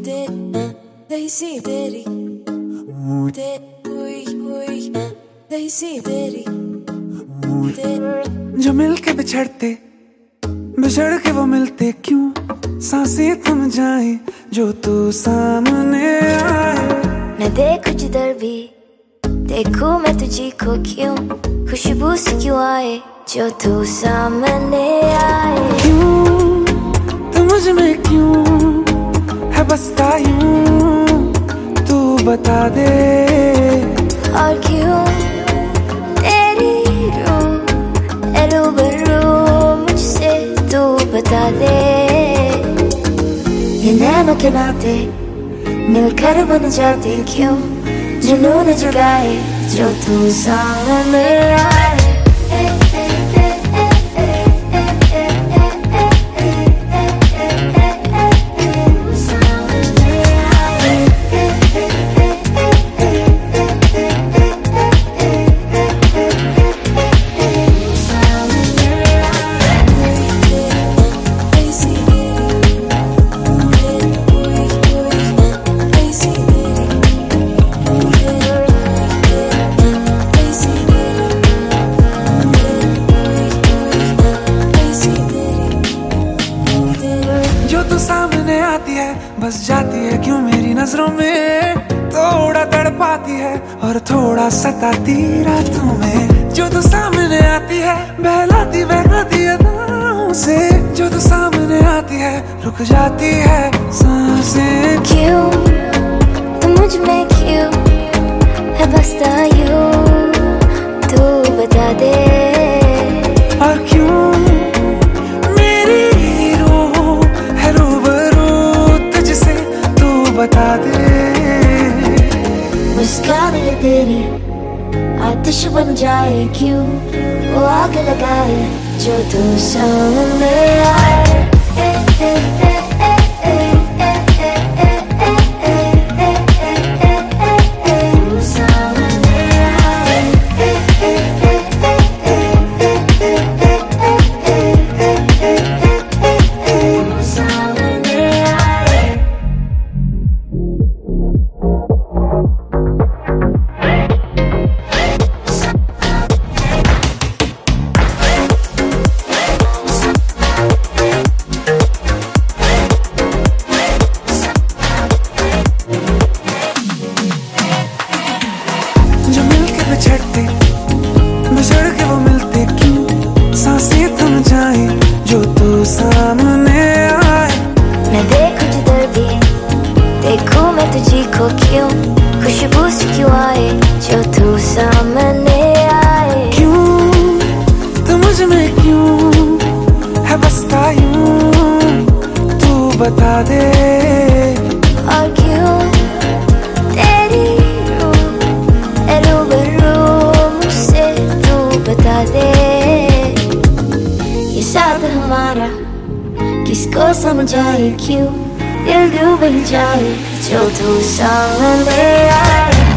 जो मिलके बिछड़ते बिछड़ के वो मिलते क्यों, सांसें थम जाए जो तू सामने आए। न देखो जिधर भी देखो मैं तुझी को क्यों, खुशबू से क्यों आए जो तू सामने आए। क्यों तू मुझ में क्यों है बसता यूं, तू बता दे। और क्यों तेरी रूह रूबरू मुझसे तू बता दे। ये नैनों के नाते मिलकर बन जाते क्यों, जुनून जगाए जो तू सामने आए। सामने आती है बस जाती है क्यों मेरी नजरों में, थोड़ा तड़पाती है और थोड़ा सताती रातों में। जो तू सामने आती है बहलाती बहलाती अदाओं से, जो तू सामने आती है रुक जाती है सांसें। क्यों तू मुझ में क्यों है बसता यूं, तू बता दे। और क्यों बता दे। मुस्कान तेरी आतिश बन जाए क्यों, वो आग लगाए जो तू सामने आए। बिछड़ते बिछड़ के वो मिलते क्यों, सांसें थम जाए जो तू सामने आए। मैं देखूं जिधर भी देखूं मैं तुझी को क्यों, खुशबू से क्यों आए जो तू सामने आए। क्यों तू मुझ में क्यों है बसता यूं, तू बता दे। और क्यों तेरी बता दे। ये साथ हमारा किसको समझाए क्यों, दिल डूब जाए जो तू सामने आए।